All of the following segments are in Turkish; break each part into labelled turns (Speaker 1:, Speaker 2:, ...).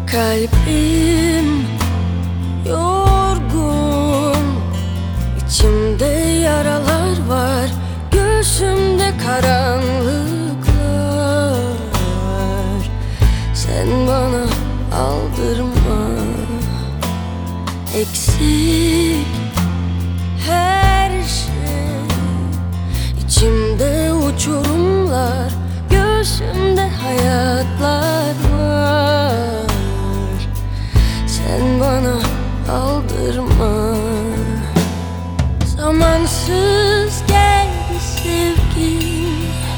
Speaker 1: Kalbim yorgun, içimde yaralar var, göğsümde karanlıklar. Sen bana aldırma, eksik her şey. İçimde uçurumlar, göğsümde hayatlar var. Sen bana aldırma. Zamansız geldi sevgim,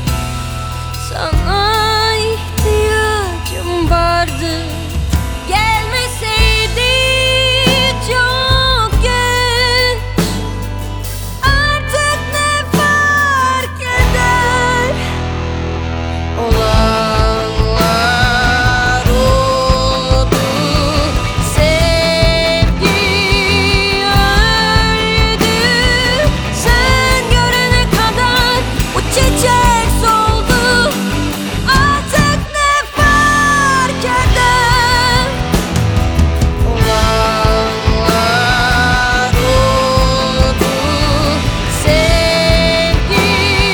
Speaker 1: sana ihtiyacım vardı. Gelmeseydi çok geç, artık ne fark eder? Olanlar oldu, sevgi öldü. Sen görene kadar bu çiçek soldu. Artık ne fark eder? Olanlar oldu, sevgi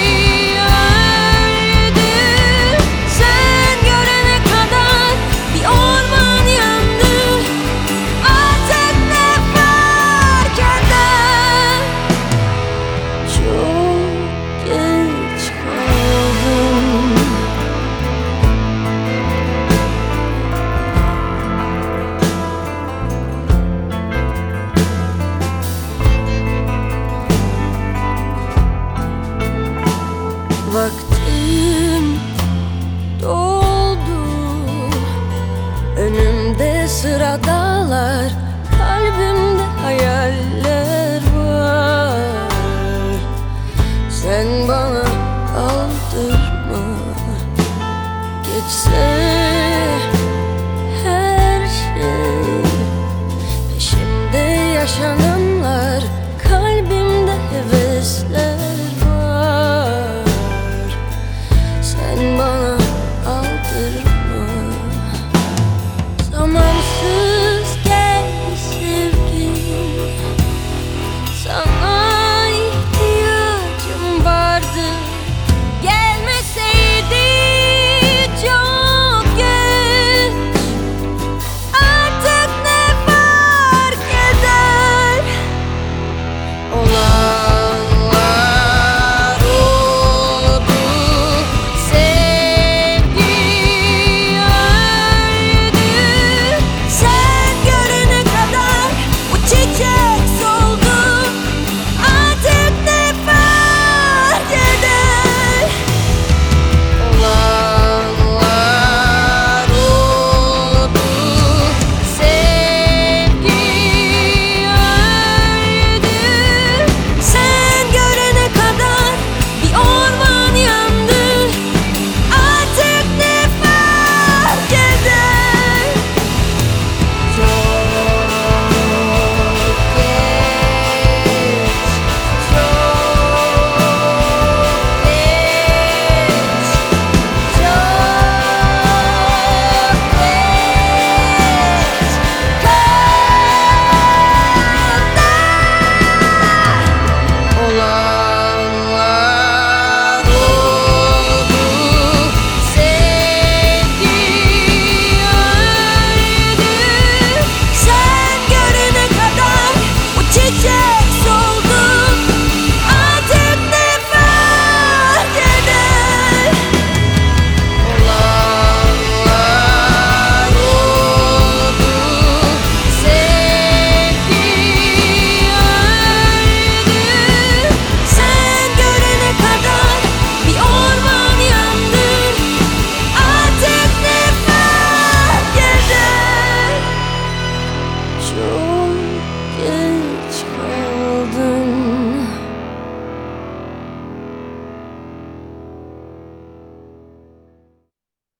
Speaker 1: öldü. Sen görene kadar bir orman yandı. Artık ne fark eder? Çok geç kaldım. Vaktim doldu, önümde sıradalar, kalbimde hayaller var. Sen bana aldırma, geçse